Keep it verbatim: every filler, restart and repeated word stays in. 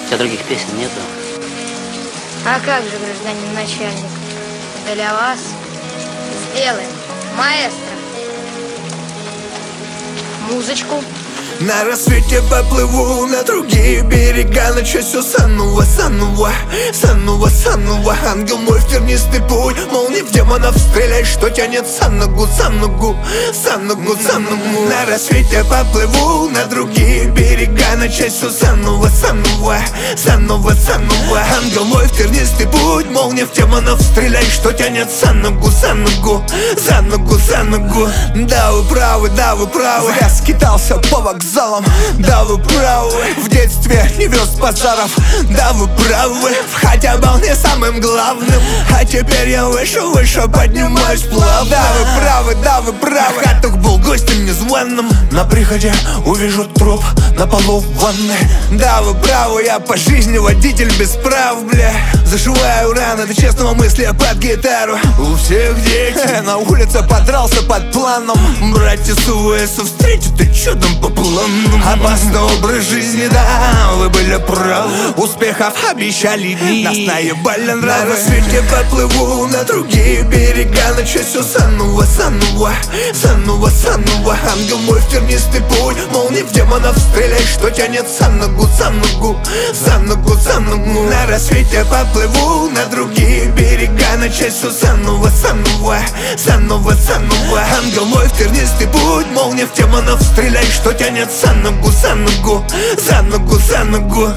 У тебя других песен нету? А как же, гражданин начальник? Для вас сделаем, маэстро, музычку. На рассвете поплыву на другие берега, начать все заново, заново, заново, заново. Ангел мой в тернистый путь, молния в демонов стреляй, что тянет за ногу, за ногу, за ногу, за ногу. На рассвете поплыву на другие берега, начать все заново, заново, заново, заново. Ангел мой в тернистый путь, молния в демонов стреляй, что тянет за ногу, за ногу, за ногу, за ногу. Да вы правы, да вы правы, зря скитался по вокзалам. Да вы правы, в детстве не вез базаров. Да вы правы, хотя был не самым главным. А теперь я выше, выше поднимаюсь плавно. Да вы правы, да вы правы, Хатух был гостем незваным. На приходе увижу труп на полу в ванной. Да вы правы, я по жизни водитель без прав, бля. Зашиваю раны до честного мысли под гитару. У всех дети, на улице подрался под планом. Братья с УВС встречу, ты чё там по плану? Опасный образ жизни, да, вы были правы. Успехов обещали дни, нас наебали нравы. На рассвете поплыву на другие берега, начать все заново, заново, заново, заново. Ангел мой в тернистый путь, молния в демонов стреляй, что тянет за ногу, за ногу, за ногу, за ногу. На рассвете поплыву на другие берега, начать все заново, заново, заново, заново. Ангел мой в тернистый путь, молния в демонов стреляй, что тянет за ногу, за ногу, за ногу, за ногу.